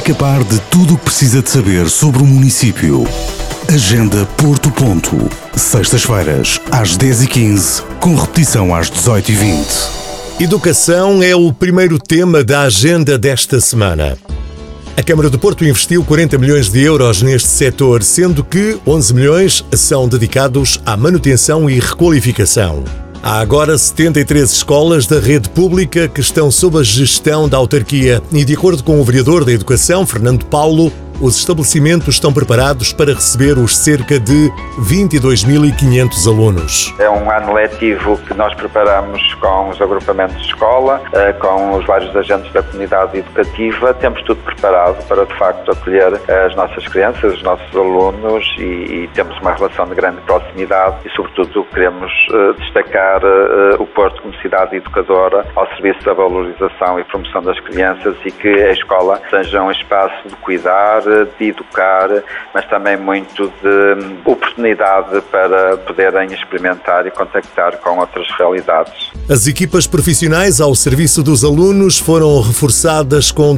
Fica a par de tudo o que precisa de saber sobre o município. Agenda Porto Ponto. Sextas-feiras, às 10h15, com repetição às 18h20. Educação é o primeiro tema da agenda desta semana. A Câmara do Porto investiu 40 milhões de euros neste setor, sendo que 11 milhões são dedicados à manutenção e requalificação. Há agora 73 escolas da rede pública que estão sob a gestão da autarquia e, de acordo com o vereador da Educação, Fernando Paulo, os estabelecimentos estão preparados para receber os cerca de 22.500 alunos. É um ano letivo que nós preparamos com os agrupamentos de escola, com os vários agentes da comunidade educativa. Temos tudo preparado para, de facto, acolher as nossas crianças, os nossos alunos e temos uma relação de grande proximidade e, sobretudo, queremos destacar o Porto como cidade educadora ao serviço da valorização e promoção das crianças e que a escola seja um espaço de cuidar, de educar, mas também muito de oportunidade para poderem experimentar e contactar com outras realidades. As equipas profissionais ao serviço dos alunos foram reforçadas com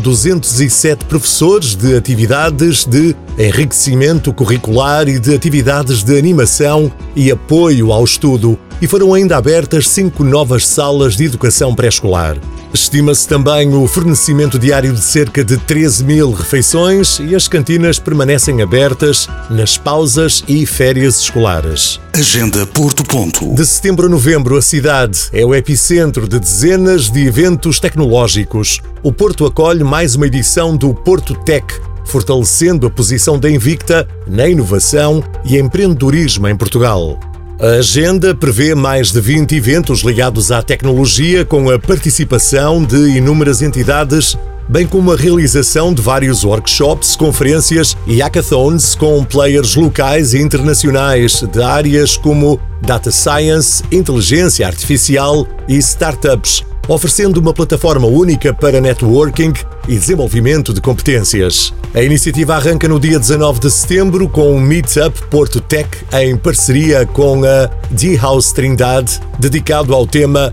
207 professores de atividades de enriquecimento curricular e de atividades de animação e apoio ao estudo, e foram ainda abertas 5 novas salas de educação pré-escolar. Estima-se também o fornecimento diário de cerca de 13.000 refeições e as cantinas permanecem abertas nas pausas e férias escolares. Agenda Porto Ponto. De setembro a novembro, a cidade é o epicentro de dezenas de eventos tecnológicos. O Porto acolhe mais uma edição do Porto Tech, fortalecendo a posição da Invicta na inovação e empreendedorismo em Portugal. A agenda prevê mais de 20 eventos ligados à tecnologia, com a participação de inúmeras entidades, bem como a realização de vários workshops, conferências e hackathons com players locais e internacionais de áreas como Data Science, Inteligência Artificial e Startups, oferecendo uma plataforma única para networking e desenvolvimento de competências. A iniciativa arranca no dia 19 de setembro com o Meetup Porto Tech em parceria com a D-House Trindade, dedicado ao tema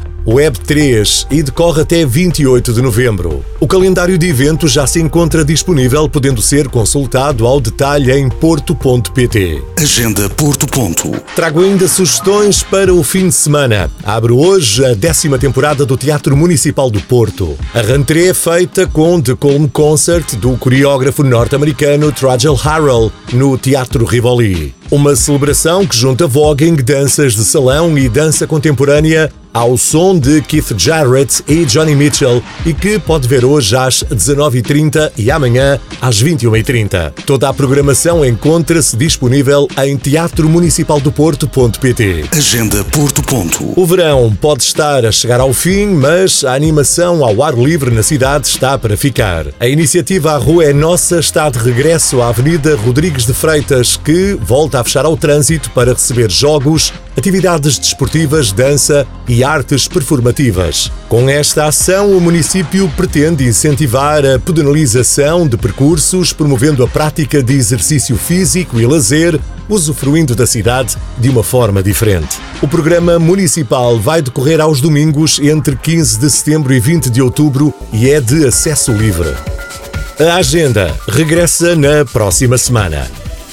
Web3 e decorre até 28 de novembro. O calendário de eventos já se encontra disponível, podendo ser consultado ao detalhe em porto.pt. Agenda Porto Ponto. Trago ainda sugestões para o fim de semana. Abre hoje a 10ª temporada do Teatro Municipal do Porto. A rentrée é feita com The Colm Concert do coreógrafo norte-americano Trajal Harrell no Teatro Rivoli. Uma celebração que junta voguing, danças de salão e dança contemporânea ao som de Keith Jarrett e Johnny Mitchell e que pode ver hoje às 19h30 e amanhã às 21h30. Toda a programação encontra-se disponível em teatromunicipaldoporto.pt. Agenda Porto Ponto. O verão pode estar a chegar ao fim, mas a animação ao ar livre na cidade está para ficar. A iniciativa A Rua é Nossa está de regresso à Avenida Rodrigues de Freitas, que volta a fechar ao trânsito para receber jogos, atividades desportivas, dança e artes performativas. Com esta ação, o município pretende incentivar a pedonalização de percursos, promovendo a prática de exercício físico e lazer, usufruindo da cidade de uma forma diferente. O programa municipal vai decorrer aos domingos entre 15 de setembro e 20 de outubro e é de acesso livre. A agenda regressa na próxima semana.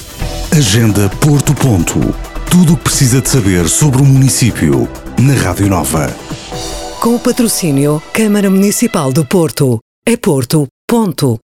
Agenda Porto Ponto. Tudo o que precisa de saber sobre o município na Rádio Nova. Com o patrocínio Câmara Municipal do Porto. É Porto. Ponto.